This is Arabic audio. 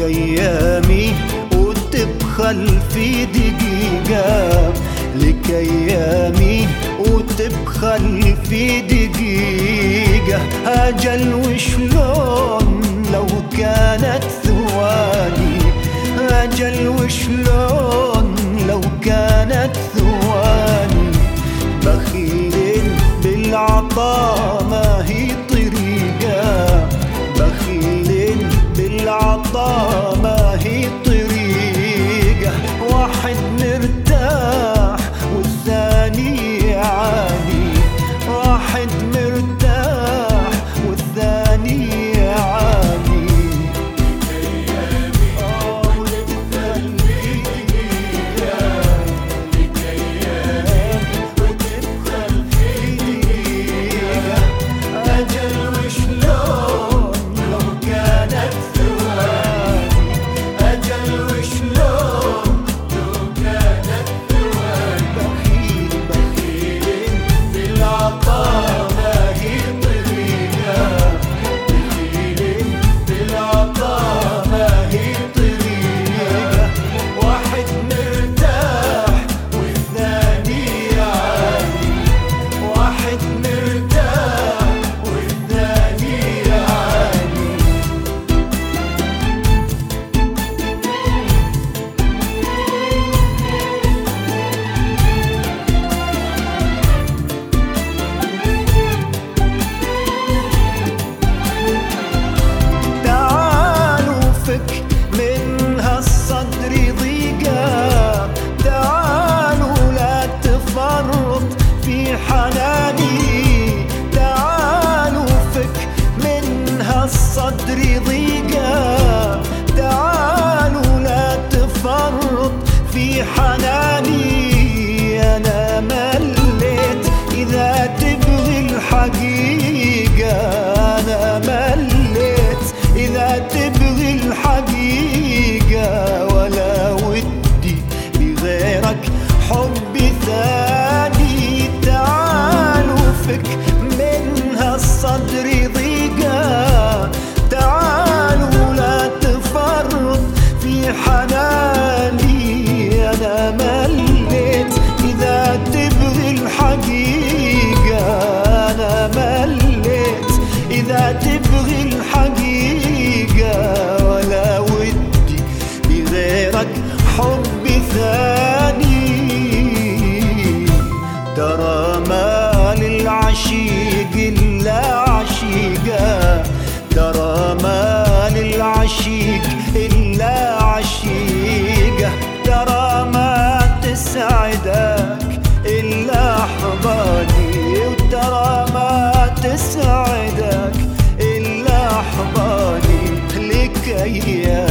أيامي وتبخل في دقيقة، لك أيامي وتبخل في دقيقة. أجل وشلون لو كانت ثواني، أجل وشلون لو كانت ثواني. بخيل بالعطا ما هي طريقة، بخيل بالعطا ما هي طريقة. واحد مرتاح والثاني يعاني، واحد مرتاح والثاني يعاني. صدري ضيقة، تعالوا لا تفرط في حناني. أنا مليت إذا تبغي الحقيقة، أنا مليت إذا تبغي الحقيقة. ولا ودي بغيرك حبي ثاني. تعالوا فك منها الصدر ضيقة، تعالوا لا تفرط في حناني. أنا مليت إذا تبغي الحقيقة، أنا مليت إذا تبغي الحقيقة. ولا ودي بغيرك حبي ثاني. ترى ما للعشيق إلا عشيقة، ترى ما للعشيق إلا عشيقة. ترى ما تسعدك إلا أحضاني، وترى ما تسعدك إلا أحضاني. لك أيام